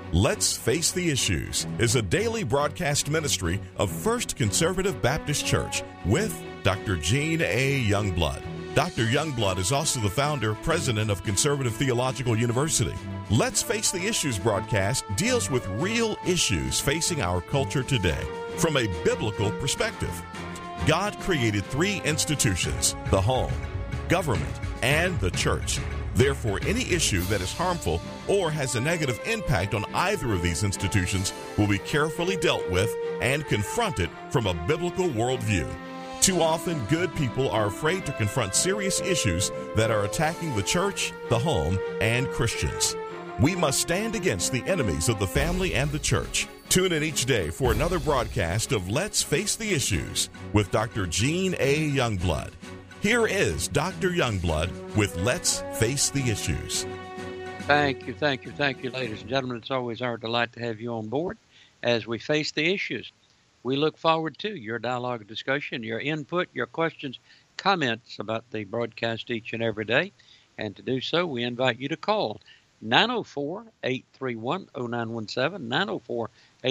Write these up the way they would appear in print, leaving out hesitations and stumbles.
Let's Face the Issues is a daily broadcast ministry of First Conservative Baptist Church with Dr. Gene A. Youngblood. Dr. Youngblood is also the founder, president of Conservative Theological University. Let's Face the Issues broadcast deals with real issues facing our culture today from a biblical perspective. God created three institutions: the home, government, and the church. Therefore, any issue that is harmful or has a negative impact on either of these institutions will be carefully dealt with and confronted from a biblical worldview. Too often, good people are afraid to confront serious issues that are attacking the church, the home, and Christians. We must stand against the enemies of the family and the church. Tune in each day for another broadcast of Let's Face the Issues with Dr. Gene A. Youngblood. Here is Dr. Youngblood with Let's Face the Issues. Thank you, ladies and gentlemen. It's always our delight to have you on board as we face the issues. We look forward to your dialogue and discussion, your input, your questions, comments about the broadcast each and every day. And to do so, we invite you to call 904-831-0917,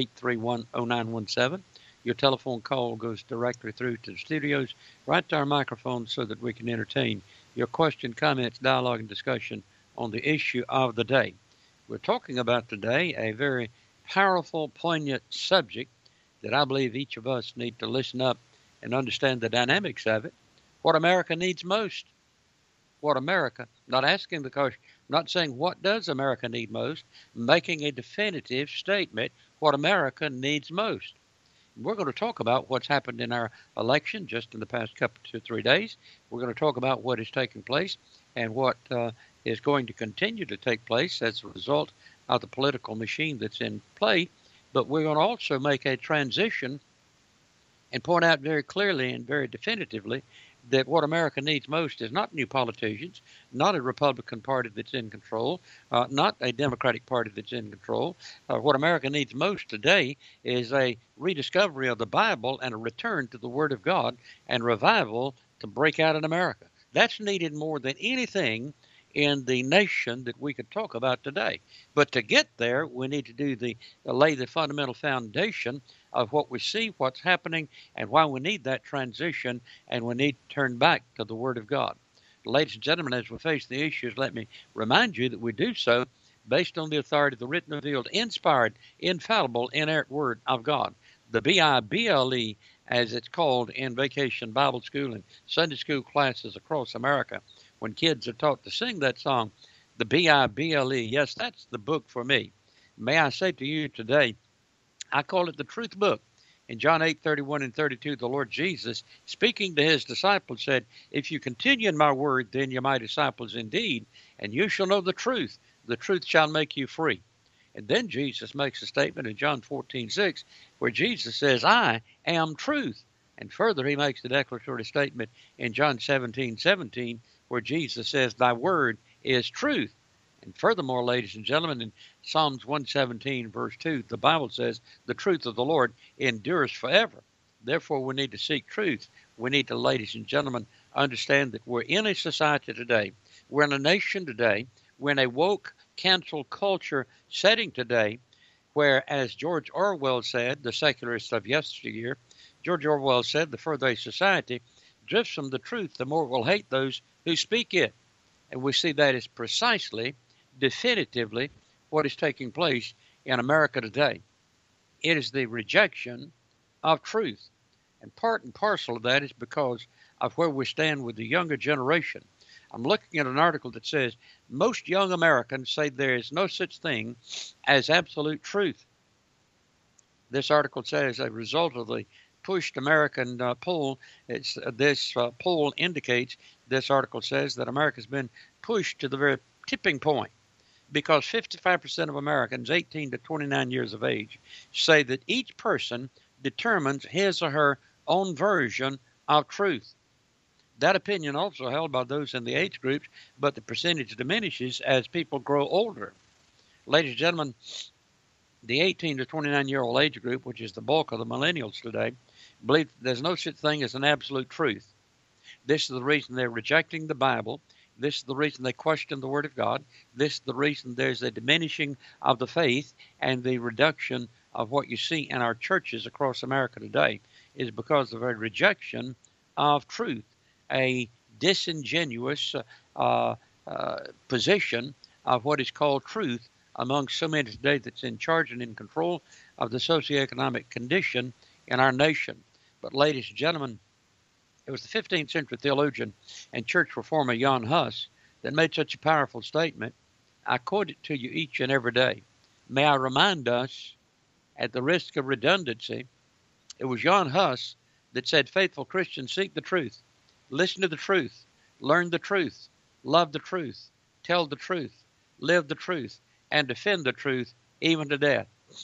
904-831-0917. Your telephone call goes directly through to the studios, right to our microphone, so that we can entertain your question, comments, dialogue, and discussion on the issue of the day. We're talking about today a very powerful, poignant subject that I believe each of us need to listen up and understand the dynamics of it. What America needs most. What America, not asking the question, not saying what does America need most, making a definitive statement, what America needs most. We're going to talk about what's happened in our election just in the past couple 2 or 3 days. We're going to talk about what is taking place and what is going to continue to take place as a result of the political machine that's in play. But we're going to also make a transition and point out very clearly and very definitively that what America needs most is not new politicians, not a Republican Party that's in control, not a Democratic Party that's in control. What America needs most today is a rediscovery of the Bible and a return to the Word of God and revival to break out in America. That's needed more than anything in the nation that we could talk about today. But to get there, we need to do lay the fundamental foundation of what we see, what's happening, and why we need that transition, and we need to turn back to the Word of God. Ladies and gentlemen, as we face the issues, let me remind you that we do so based on the authority of the written, revealed, inspired, infallible, inerrant Word of God. The Bible, as it's called in vacation Bible school and Sunday school classes across America, when kids are taught to sing that song, the Bible. Yes, that's the book for me. May I say to you today, I call it the truth book. In John 8:31 and 32, the Lord Jesus, speaking to his disciples, said, "If you continue in my word, then you're my disciples indeed, and you shall know the truth. The truth shall make you free." And then Jesus makes a statement in John 14:6, where Jesus says, "I am truth." And further, he makes the declaratory statement in John 17:17, where Jesus says, "Thy word is truth." And furthermore, ladies and gentlemen, in Psalms 117, verse 2, the Bible says, "The truth of the Lord endures forever." Therefore, we need to seek truth. We need to, ladies and gentlemen, understand that we're in a society today, we're in a nation today, we're in a woke, cancel culture setting today, where, as George Orwell said, the secularist of yesteryear, George Orwell said, the further a society drifts from the truth, the more it will hate those who speak it. And we see that is precisely, definitively, what is taking place in America today. It is the rejection of truth. And part and parcel of that is because of where we stand with the younger generation. I'm looking at an article that says most young Americans say there is no such thing as absolute truth. This article says, as a result of the pushed American poll, this poll indicates, this article says, that America's been pushed to the very tipping point, because 55% of Americans 18 to 29 years of age say that each person determines his or her own version of truth. That opinion also held by those in the age groups, but the percentage diminishes as people grow older. Ladies and gentlemen, the 18 to 29-year-old age group, which is the bulk of the millennials today, believe there's no such thing as an absolute truth. This is the reason they're rejecting the Bible. This is the reason they question the Word of God. This is the reason there's a diminishing of the faith and the reduction of what you see in our churches across America today is because of a rejection of truth, a disingenuous position of what is called truth among so many today that's in charge and in control of the socioeconomic condition in our nation. But ladies and gentlemen, it was the 15th century theologian and church reformer Jan Hus that made such a powerful statement. I quote it to you each and every day. May I remind us, at the risk of redundancy, it was Jan Hus that said, faithful Christians, seek the truth, listen to the truth, learn the truth, love the truth, tell the truth, live the truth, and defend the truth even to death.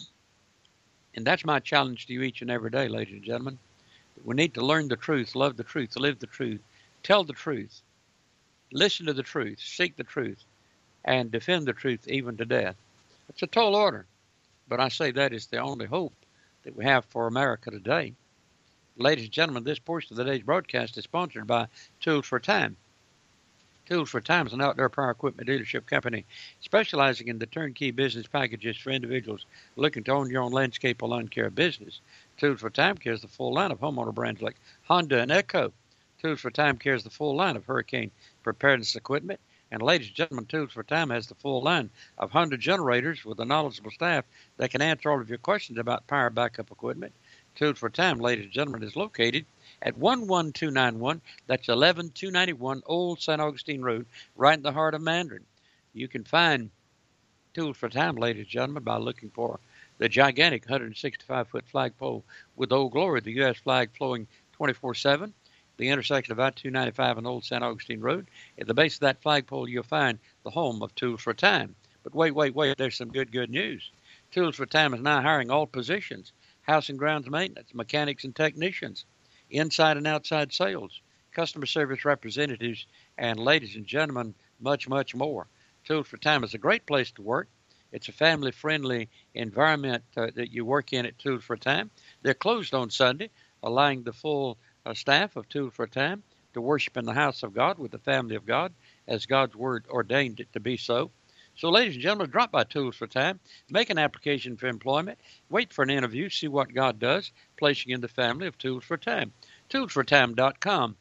And that's my challenge to you each and every day, ladies and gentlemen. We need to learn the truth, love the truth, live the truth, tell the truth, listen to the truth, seek the truth, and defend the truth even to death. It's a tall order, but I say that is the only hope that we have for America today. Ladies and gentlemen, this portion of today's broadcast is sponsored by Tools for Time. Tools for Time is an outdoor power equipment dealership company specializing in the turnkey business packages for individuals looking to own your own landscape or lawn care business. Tools for Time carries the full line of homeowner brands like Honda and Echo. Tools for Time carries the full line of hurricane preparedness equipment. And ladies and gentlemen, Tools for Time has the full line of Honda generators with a knowledgeable staff that can answer all of your questions about power backup equipment. Tools for Time, ladies and gentlemen, is located at 11291, that's 11291 Old St. Augustine Road, right in the heart of Mandarin. You can find Tools for Time, ladies and gentlemen, by looking for the gigantic 165-foot flagpole with Old Glory, the U.S. flag flowing 24/7, the intersection of I-295 and Old St. Augustine Road. At the base of that flagpole, you'll find the home of Tools for Time. But wait, there's some good news. Tools for Time is now hiring all positions: house and grounds maintenance, mechanics and technicians, inside and outside sales, customer service representatives, and ladies and gentlemen, much more. Tools for Time is a great place to work. It's a family-friendly environment that you work in at Tools for Time. They're closed on Sunday, allowing the full staff of Tools for Time to worship in the house of God with the family of God as God's Word ordained it to be so. So, ladies and gentlemen, drop by Tools for Time, make an application for employment, wait for an interview, see what God does, placing in the family of Tools for Time. ToolsForTime.com,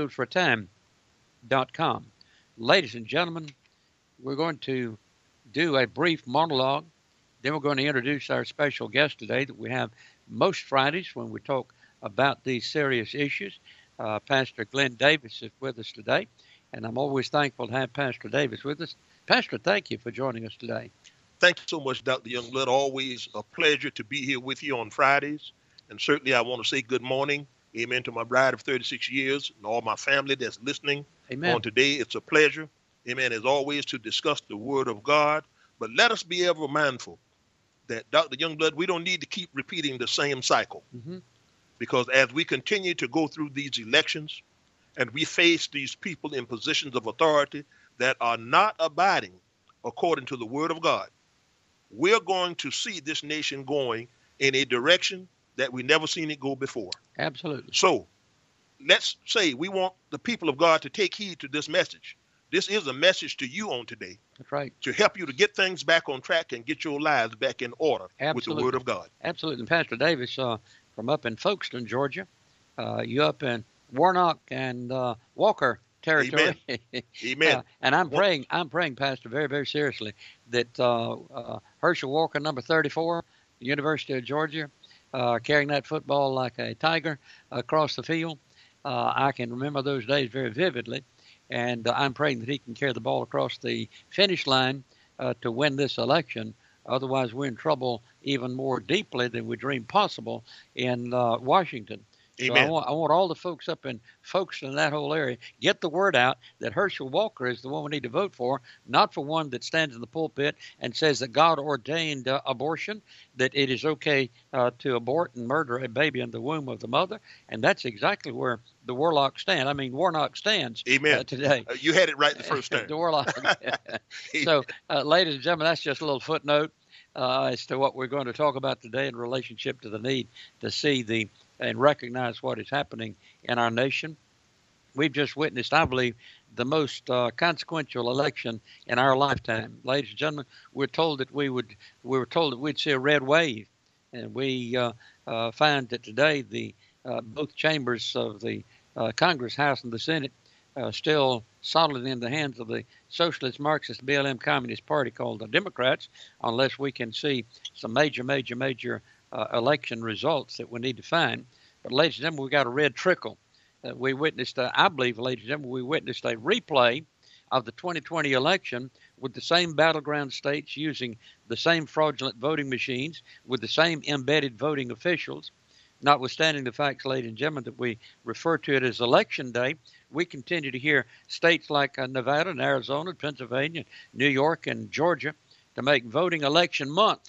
ToolsForTime.com. Ladies and gentlemen, we're going to do a brief monologue. Then we're going to introduce our special guest today that we have most Fridays when we talk about these serious issues. Pastor Glenn Davis is with us today, and I'm always thankful to have Pastor Davis with us. Pastor, thank you for joining us today. Thank you so much, Dr. Youngblood. Always a pleasure to be here with you on Fridays. And certainly I want to say good morning, amen, to my bride of 36 years and all my family that's listening. Amen. On today. It's a pleasure, amen, as always, to discuss the Word of God. But let us be ever mindful that, Dr. Youngblood, we don't need to keep repeating the same cycle. Mm-hmm. Because as we continue to go through these elections and we face these people in positions of authority that are not abiding according to the Word of God, we're going to see this nation going in a direction that we never seen it go before. Absolutely. So let's say we want the people of God to take heed to this message. This is a message to you on today. That's right. To help you to get things back on track and get your lives back in order. Absolutely. With the Word of God. Absolutely. And Pastor Davis, from up in Folkestone, Georgia, you up in Warnock and Walker territory. Amen. Amen. And I'm praying, Pastor, very, very seriously, that Herschel Walker, number 34, University of Georgia, carrying that football like a tiger across the field. I can remember those days very vividly, and I'm praying that he can carry the ball across the finish line to win this election. Otherwise, we're in trouble even more deeply than we dreamed possible in Washington. Amen. So I want all the folks up in Folkestone in that whole area, get the word out that Herschel Walker is the one we need to vote for, not for one that stands in the pulpit and says that God ordained abortion, that it is okay to abort and murder a baby in the womb of the mother. And that's exactly where the Warnock stands Amen. Today. You had it right the first time. The Warnock. So, ladies and gentlemen, that's just a little footnote as to what we're going to talk about today in relationship to the need to see and recognize what is happening in our nation. We've just witnessed, I believe, the most consequential election in our lifetime. Ladies and gentlemen, we were told that we'd see a red wave, and we find that today both chambers of the Congress, House, and the Senate still solidly in the hands of the socialist, Marxist, BLM Communist Party called the Democrats, unless we can see some major election results that we need to find. But ladies and gentlemen, we got a red trickle. We witnessed, I believe, ladies and gentlemen, we witnessed a replay of the 2020 election with the same battleground states using the same fraudulent voting machines, with the same embedded voting officials. Notwithstanding the facts, ladies and gentlemen, that we refer to it as Election Day, we continue to hear states like Nevada and Arizona, Pennsylvania, New York, and Georgia to make voting election month,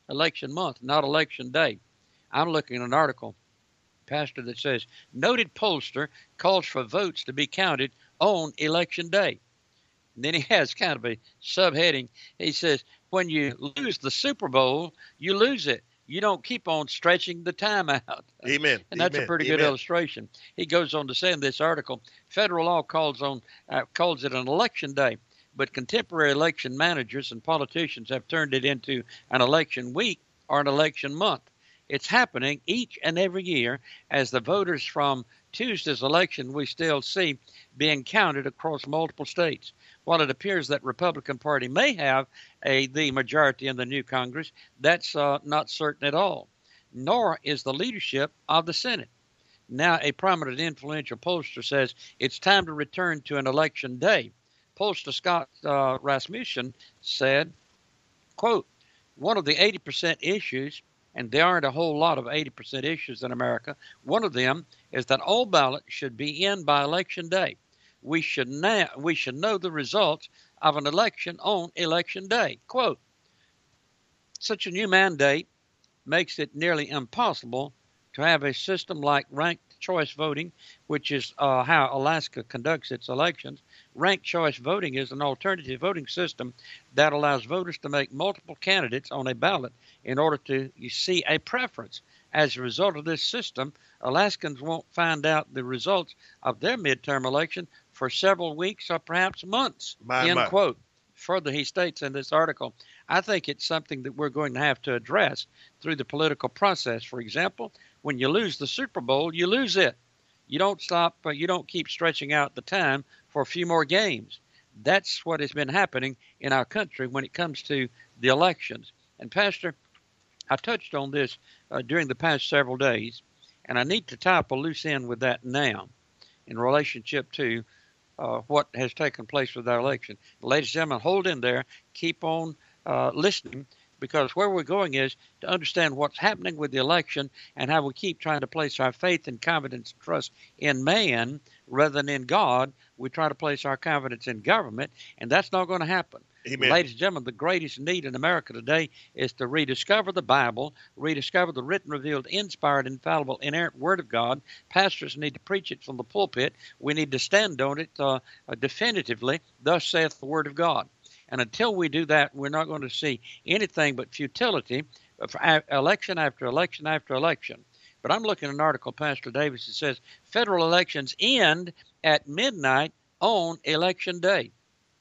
not election day. I'm looking at an article, Pastor, that says, noted pollster calls for votes to be counted on Election Day. And then he has kind of a subheading. He says, when you lose the Super Bowl, you lose it. You don't keep on stretching the time out. Amen. And that's a pretty good illustration. He goes on to say in this article, federal law calls it an election day, but contemporary election managers and politicians have turned it into an election week or an election month. It's happening each and every year as the voters from Tuesday's election we still see being counted across multiple states. While it appears that Republican Party may have the majority in the new Congress, that's not certain at all, nor is the leadership of the Senate. Now, a prominent influential pollster says it's time to return to an election day. Pollster Scott Rasmussen said, quote, one of the 80% issues, and there aren't a whole lot of 80% issues in America, one of them is that all ballots should be in by Election Day. We should know the results of an election on Election Day. Quote, such a new mandate makes it nearly impossible to have a system like ranked choice voting, which is how Alaska conducts its elections. Ranked choice voting is an alternative voting system that allows voters to make multiple candidates on a ballot in order to see a preference. As a result of this system, Alaskans won't find out the results of their midterm election for several weeks or perhaps months, end quote. Further, he states in this article, I think it's something that we're going to have to address through the political process. For example, when you lose the Super Bowl, you lose it. You don't keep stretching out the time for a few more games. That's what has been happening in our country when it comes to the elections. And Pastor, I touched on this during the past several days, and I need to tie up a loose end with that now in relationship to what has taken place with our election. Ladies and gentlemen, hold in there. Keep on listening, because where we're going is to understand what's happening with the election and how we keep trying to place our faith and confidence and trust in man rather than in God. We try to place our confidence in government, and that's not going to happen. Amen. Ladies and gentlemen, the greatest need in America today is to rediscover the Bible, rediscover the written, revealed, inspired, infallible, inerrant Word of God. Pastors need to preach it from the pulpit. We need to stand on it definitively, thus saith the Word of God. And until we do that, we're not going to see anything but futility for election after election after election. But I'm looking at an article, Pastor Davis, that says federal elections end at midnight on Election Day.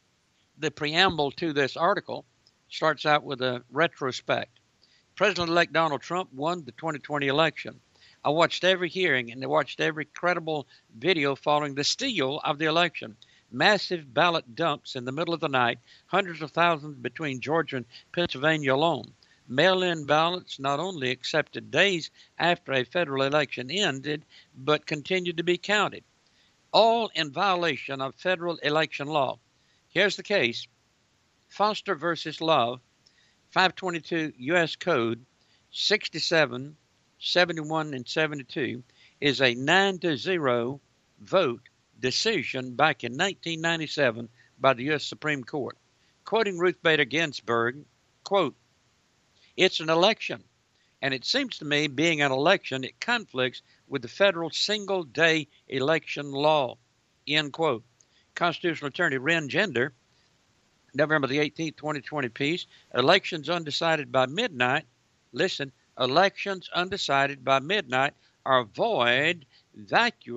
The preamble to this article starts out with a retrospect. President-elect Donald Trump won the 2020 election. I watched every hearing and I watched every credible video following the steal of the election. Massive ballot dumps in the middle of the night, hundreds of thousands between Georgia and Pennsylvania alone. Mail-in ballots not only accepted days after a federal election ended, but continued to be counted, all in violation of federal election law. Here's the case. Foster versus Love, 522 U.S. Code 67, 71, and 72 is a 9-0 vote decision back in 1997 by the U.S. Supreme Court. Quoting Ruth Bader Ginsburg, quote, it's an election, and it seems to me being an election, it conflicts with the federal single-day election law, end quote. Constitutional attorney Ren Gender, November the 18th, 2020 piece, elections undecided by midnight, listen, elections undecided by midnight are void, vacuous,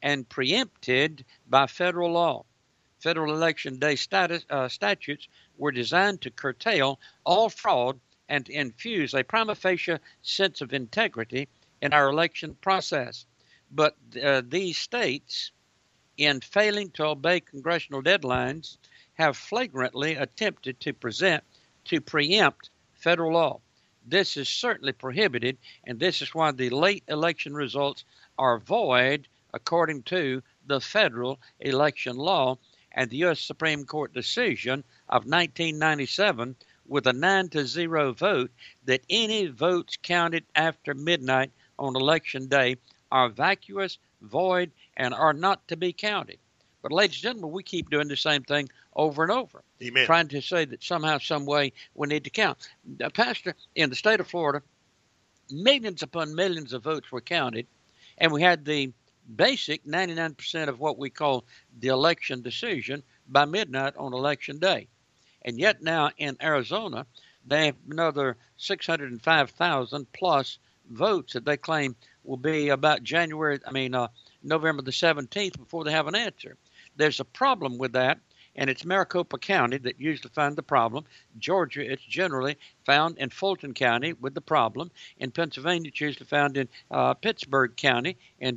and preempted by federal law. Federal Election Day statutes were designed to curtail all fraud and to infuse a prima facie sense of integrity in our election process. But these states, in failing to obey congressional deadlines, have flagrantly attempted to preempt federal law. This is certainly prohibited, and this is why the late election results are void according to the federal election law and the U.S. Supreme Court decision of 1997 with a 9-0 vote that any votes counted after midnight on Election Day are vacuous, void, and are not to be counted. But ladies and gentlemen, we keep doing the same thing over and over. Amen. Trying to say that somehow, some way, we need to count. Pastor, in the state of Florida, millions upon millions of votes were counted, and we had the basic 99% of what we call the election decision by midnight on Election Day. And yet now in Arizona, they have another 605,000 plus votes that they claim will be about November the 17th before they have an answer. There's a problem with that, and it's Maricopa County that usually find the problem. Georgia, it's generally found in Fulton County with the problem. In Pennsylvania, it's usually found in Pittsburgh County in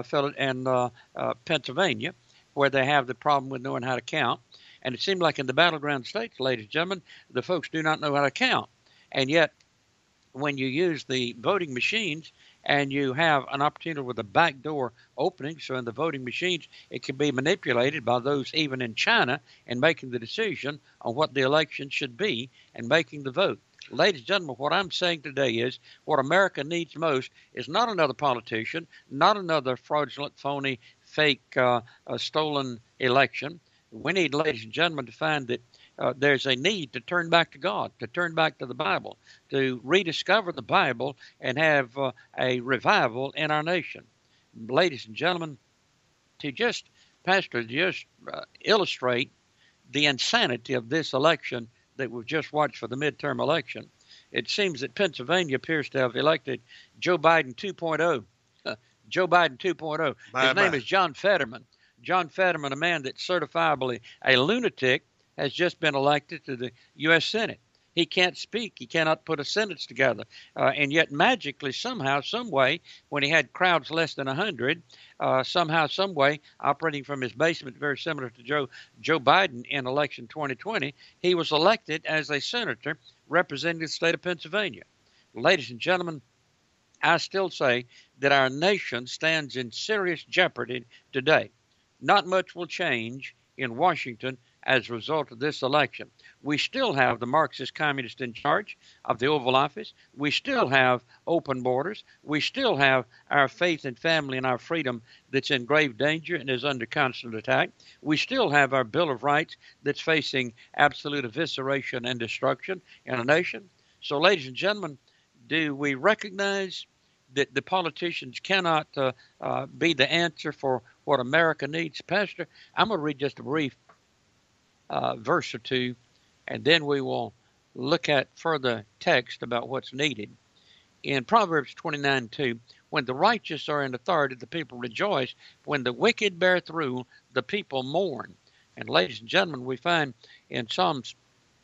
Pennsylvania, where they have the problem with knowing how to count. And it seems like in the battleground states, ladies and gentlemen, the folks do not know how to count. And yet, when you use the voting machines and you have an opportunity with a backdoor opening, so in the voting machines, it can be manipulated by those even in China and making the decision on what the election should be and making the vote. Ladies and gentlemen, what I'm saying today is what America needs most is not another politician, not another fraudulent, phony, fake, stolen election. We need, ladies and gentlemen, to find that there's a need to turn back to God, to turn back to the Bible, to rediscover the Bible and have a revival in our nation. Ladies and gentlemen, to just illustrate the insanity of this election that we've just watched for the midterm election, it seems that Pennsylvania appears to have elected Joe Biden 2.0. Joe Biden 2.0. His name is John Fetterman. John Fetterman, a man that's certifiably a lunatic, has just been elected to the U.S. Senate. He can't speak. He cannot put a sentence together. And yet magically, somehow, some way, when he had crowds less than 100, somehow, some way, operating from his basement, very similar to Joe Biden in election 2020, he was elected as a senator representing the state of Pennsylvania. Ladies and gentlemen, I still say that our nation stands in serious jeopardy today. Not much will change in Washington as a result of this election. We still have the Marxist communists in charge of the Oval Office. We still have open borders. We still have our faith and family and our freedom that's in grave danger and is under constant attack. We still have our Bill of Rights that's facing absolute evisceration and destruction in a nation. So, ladies and gentlemen, do we recognize that the politicians cannot be the answer for what America needs? Pastor, I'm going to read just a brief verse or two, and then we will look at further text about what's needed. In Proverbs 29:2, when the righteous are in authority, the people rejoice. When the wicked beareth rule, the people mourn. And ladies and gentlemen, we find in Psalms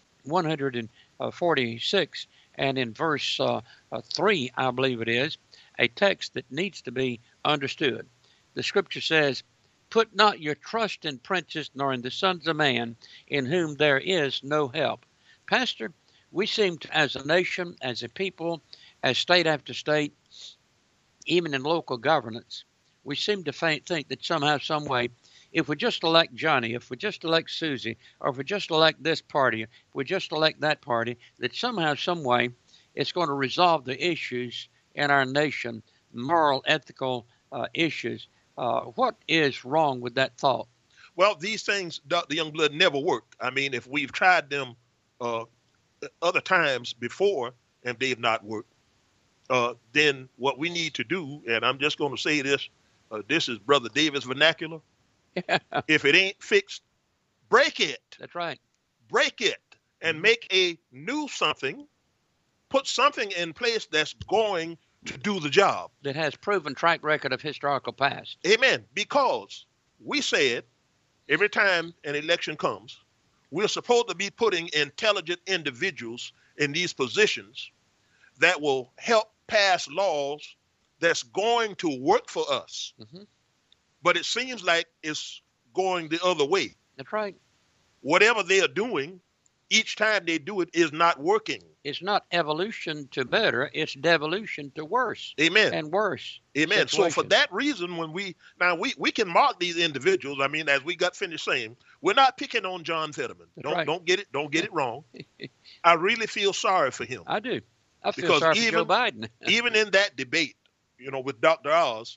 146 and in verse 3, I believe it is, a text that needs to be understood. The scripture says, "Put not your trust in princes, nor in the sons of man, in whom there is no help." Pastor, we seem to, as a nation, as a people, as state after state, even in local governance, we seem to think that somehow, some way, if we just elect Johnny, if we just elect Susie, or if we just elect this party, if we just elect that party, that somehow, some way, it's going to resolve the issues in our nation, moral, ethical issues. What is wrong with that thought? Well, these things, Dr. Youngblood, never work. I mean, if we've tried them other times before and they've not worked, then what we need to do, and I'm just going to say this, this is Brother Davis vernacular. If it ain't fixed, break it. That's right. Break it and make a new something, put something in place that's going to do the job. That has proven track record of historical past. Amen. Because we said every time an election comes, we're supposed to be putting intelligent individuals in these positions that will help pass laws that's going to work for us. Mm-hmm. But it seems like it's going the other way. That's right. Whatever they are doing, each time they do it is not working. It's not evolution to better, it's devolution to worse. Amen. And worse. Amen. Situation. So for that reason, when we can mark these individuals, I mean, as we got finished saying, we're not picking on John Fetterman. Don't get it wrong. I really feel sorry for him. I do. I feel sorry for Joe Biden. Even in that debate, with Dr. Oz,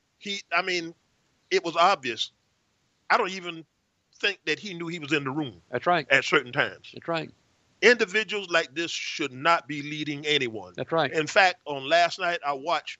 it was obvious. I don't even think that he knew he was in the room. That's right. At certain times. That's right. Individuals like this should not be leading anyone. That's right. In fact, on last night, I watched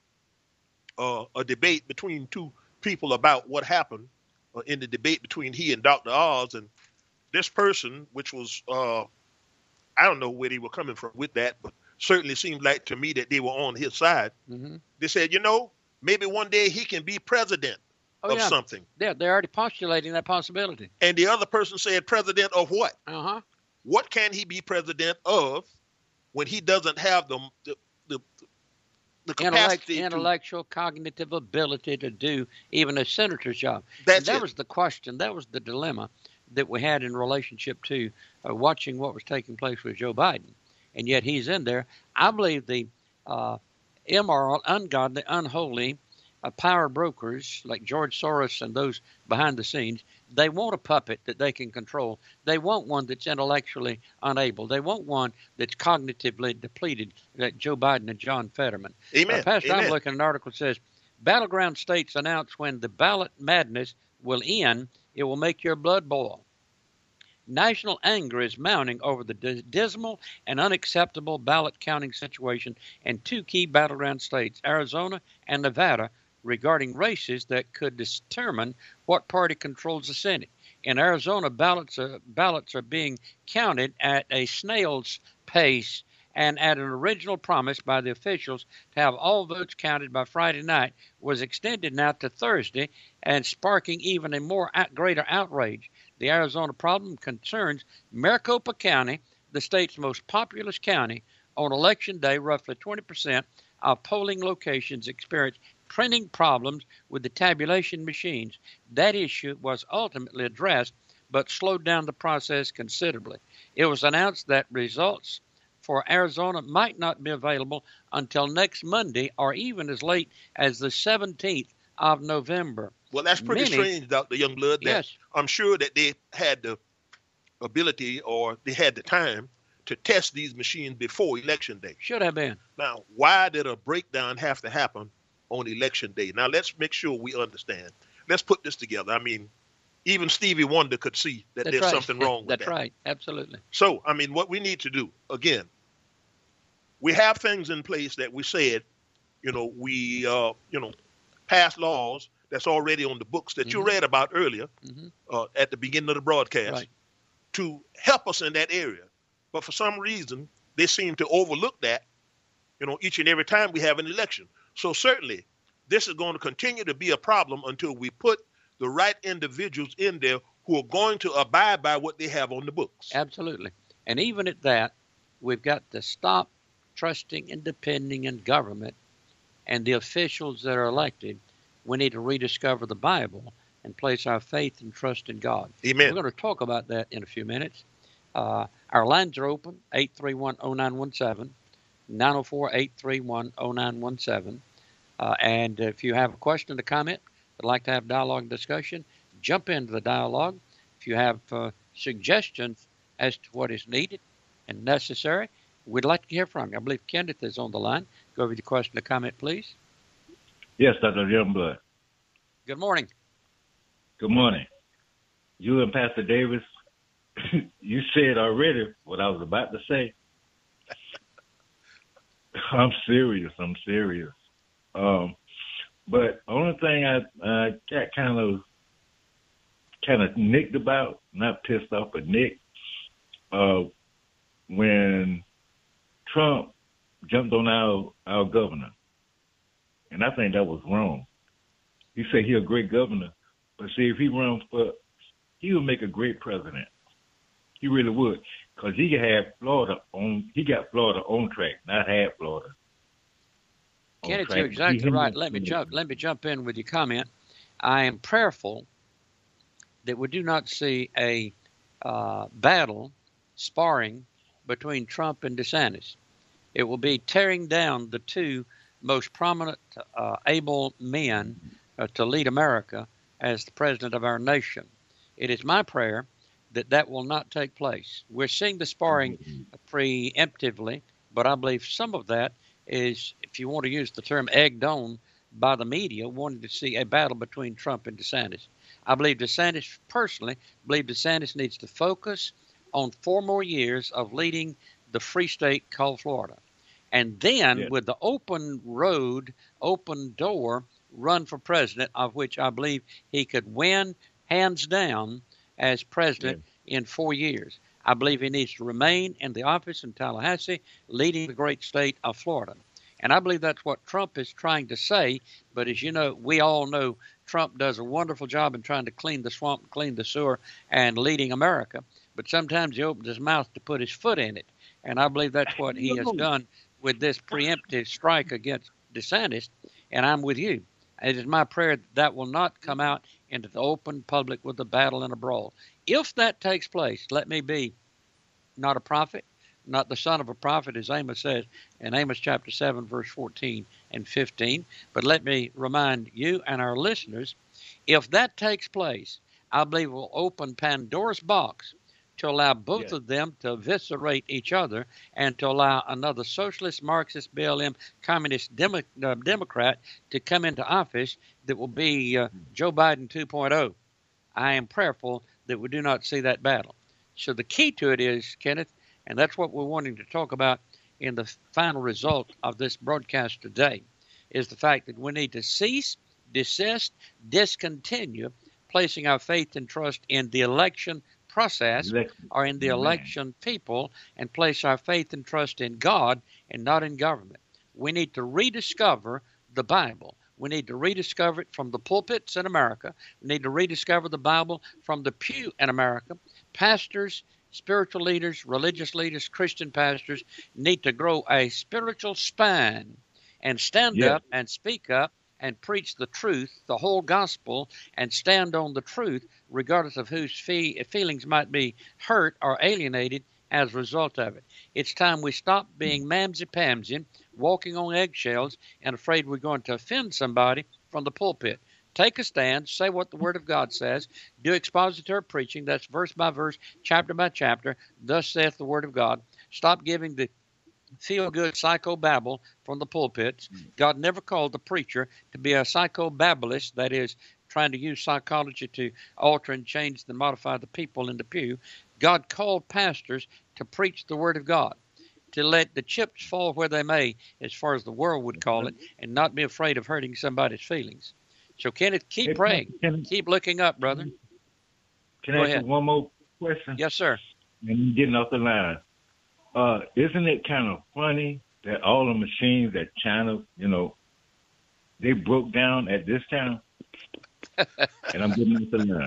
a debate between two people about what happened in the debate between he and Dr. Oz. And this person, which was, I don't know where they were coming from with that, but certainly seemed like to me that they were on his side. Mm-hmm. They said, maybe one day he can be president of something. They're already postulating that possibility. And the other person said, president of what? Uh-huh. What can he be president of when he doesn't have the capacity, intellectual, cognitive ability to do even a senator's job? That was the question. That was the dilemma that we had in relationship to watching what was taking place with Joe Biden. And yet he's in there. I believe the immoral, ungodly, unholy power brokers like George Soros and those behind the scenes, they want a puppet that they can control. They want one that's intellectually unable. They want one that's cognitively depleted, like Joe Biden and John Fetterman. Amen. Pastor, Amen. I'm looking at an article that says, battleground states announce when the ballot madness will end. It will make your blood boil. National anger is mounting over the dismal and unacceptable ballot counting situation in two key battleground states, Arizona and Nevada, regarding races that could determine what party controls the Senate. In Arizona, ballots are being counted at a snail's pace, and at an original promise by the officials to have all votes counted by Friday night was extended now to Thursday, and sparking even a greater outrage. The Arizona problem concerns Maricopa County, the state's most populous county. On Election Day, roughly 20% of polling locations experienced printing problems with the tabulation machines. That issue was ultimately addressed, but slowed down the process considerably. It was announced that results for Arizona might not be available until next Monday or even as late as the 17th of November. Well, that's pretty strange, Dr. Youngblood. Yes. I'm sure that they had the ability or they had the time to test these machines before Election Day. Should have been. Now, why did a breakdown have to happen on Election Day? Now, let's make sure we understand. Let's put this together. I mean, even Stevie Wonder could see that there's something wrong with that. That's right. Absolutely. So, I mean, what we need to do, again, we have things in place that we said, we pass laws that's already on the books that you read about earlier at the beginning of the broadcast to help us in that area. But for some reason, they seem to overlook that, each and every time we have an election. So certainly, this is going to continue to be a problem until we put the right individuals in there who are going to abide by what they have on the books. Absolutely. And even at that, we've got to stop trusting and depending on government and the officials that are elected. We need to rediscover the Bible and place our faith and trust in God. Amen. We're going to talk about that in a few minutes. Our lines are open, 831-0917, 904-831-0917. And if you have a question or comment, would like to have dialogue and discussion, jump into the dialogue. If you have suggestions as to what is needed and necessary, we'd like to hear from you. I believe Kenneth is on the line. Go over your question or comment, please. Yes, Dr. Youngblood. Good morning. Good morning. You and Pastor Davis, you said already what I was about to say. I'm serious. But only thing I got kind of nicked about, not pissed off, but nicked, when Trump jumped on our governor And I think that was wrong. He said he's a great governor, but see, if he runs for, he would make a great president. He really would, because he had Florida on. He got Florida on track, not had Florida. Kenneth, you're exactly right. Let me jump in with your comment. I am prayerful that we do not see a battle, sparring between Trump and DeSantis. It will be tearing down the two most prominent, able men to lead America as the president of our nation. It is my prayer that that will not take place. We're seeing the sparring preemptively, but I believe some of that is, if you want to use the term, egged on by the media, wanting to see a battle between Trump and DeSantis. I believe DeSantis, personally, needs to focus on 4 more years of leading the free state called Florida. And then with the open road, open door, run for president, of which I believe he could win hands down as president in 4 years. I believe he needs to remain in the office in Tallahassee, leading the great state of Florida. And I believe that's what Trump is trying to say. But as you know, we all know Trump does a wonderful job in trying to clean the swamp, clean the sewer, and leading America. But sometimes he opens his mouth to put his foot in it. And I believe that's what he has done with this preemptive strike against DeSantis. And I'm with you. It is my prayer that that will not come out into the open public with a battle and a brawl. If that takes place, let me be not a prophet, not the son of a prophet, as Amos says in Amos chapter 7, verse 14 and 15. But let me remind you and our listeners, if that takes place, I believe it will open Pandora's box to allow both of them to eviscerate each other and to allow another socialist, Marxist, BLM, communist Democrat to come into office that will be Joe Biden 2.0. I am prayerful that we do not see that battle. So the key to it is, Kenneth, and that's what we're wanting to talk about in the final result of this broadcast today, is the fact that we need to cease, desist, discontinue placing our faith and trust in the election process or in the election people, and place our faith and trust in God and not in government. We need to rediscover the Bible. We need to rediscover it from the pulpits in America. We need to rediscover the Bible from the pew in America. Pastors, spiritual leaders, religious leaders, Christian pastors need to grow a spiritual spine and stand up and speak up and preach the truth, the whole gospel, and stand on the truth, regardless of whose feelings might be hurt or alienated as a result of it. It's time we stop being mamsy-pamsy, walking on eggshells, and afraid we're going to offend somebody from the pulpit. Take a stand, say what the Word of God says, do expository preaching, that's verse by verse, chapter by chapter, thus saith the Word of God. Stop giving the feel-good psychobabble from the pulpits. God never called the preacher to be a psychobabblist, that is, trying to use psychology to alter and change and modify the people in the pew. God called pastors to preach the Word of God, to let the chips fall where they may, as far as the world would call it, and not be afraid of hurting somebody's feelings. So, Kenneth, keep praying. Keep looking up, brother. Can I ask you one more question? Yes, sir. And you're getting off the line. Isn't it kind of funny that all the machines that China, they broke down at this time? And I'm getting off the line.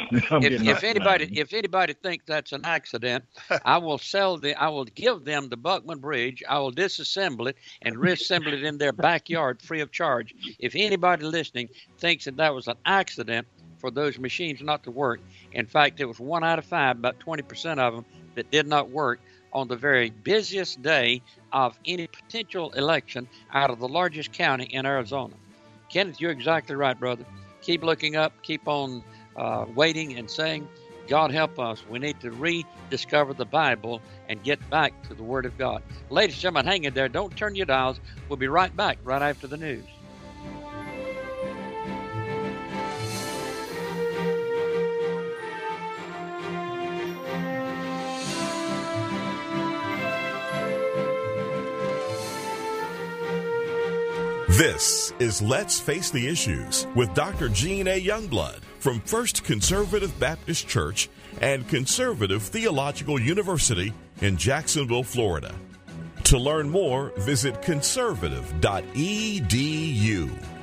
If anybody thinks that's an accident, I will give them the Buckman Bridge. I will disassemble it and reassemble it in their backyard free of charge. If anybody listening thinks that was an accident for those machines not to work, in fact, it was 1 out of 5, about 20% of them that did not work on the very busiest day of any potential election out of the largest county in Arizona. Kenneth, you're exactly right, brother. Keep looking up, keep on waiting and saying, God help us. We need to rediscover the Bible and get back to the Word of God. Ladies and gentlemen, hang in there. Don't turn your dials. We'll be right back right after the news. This is Let's Face the Issues with Dr. Gene A. Youngblood from First Conservative Baptist Church and Conservative Theological University in Jacksonville, Florida. To learn more, visit conservative.edu.